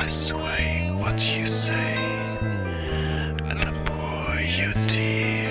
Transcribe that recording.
I sway what you say, and I pour you tea.